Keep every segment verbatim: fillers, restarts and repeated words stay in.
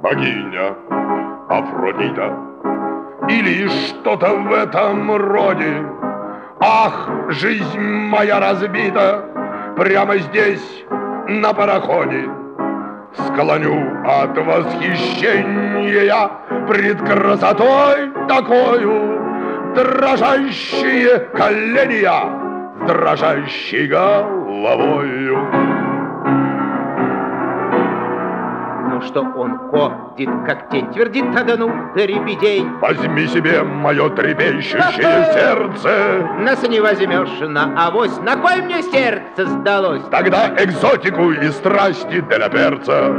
богиня Афродита или что-то в этом роде. Ах, жизнь моя разбита прямо здесь, на пароходе. Склоню от восхищения я пред красотой такою дрожащие колени я с дрожащей головою. Ну что он ходит, как тень, твердит, да ну, трепетей. Возьми себе мое трепещущее сердце. Нас не возьмешь на авось, на кой мне сердце сдалось? Тогда экзотику и страсти для перца.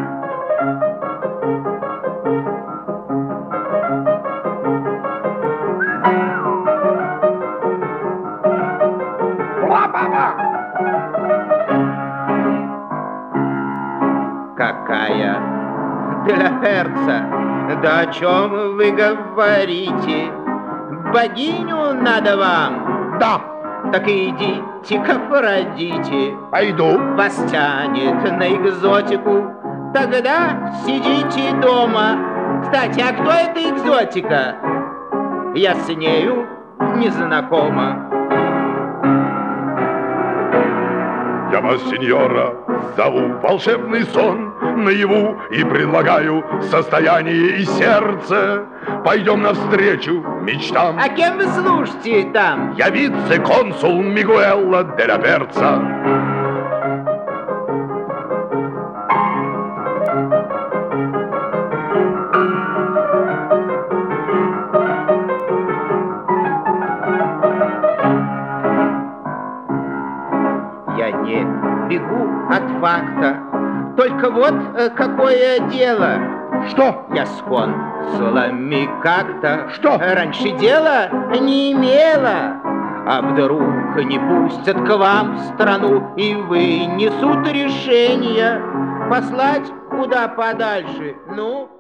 Какая для перца? Да о чем вы говорите? Богиню надо вам? Да. Так идите к Афродите. Пойду. Вас тянет на экзотику. Тогда сидите дома. Кстати, а кто эта экзотика? Я с нею не знакома. Я вас, сеньора, зову в волшебный сон наяву и предлагаю состояние и сердце. Пойдем навстречу мечтам. А кем вы служите там? Я вице-консул Мигуэлла де ла Перца. Я не бегу от факта, только вот э, какое дело. Что? Я с консулами как-то Что? раньше дела не имела. А вдруг не пустят к вам в страну и вынесут решение послать куда подальше? Ну...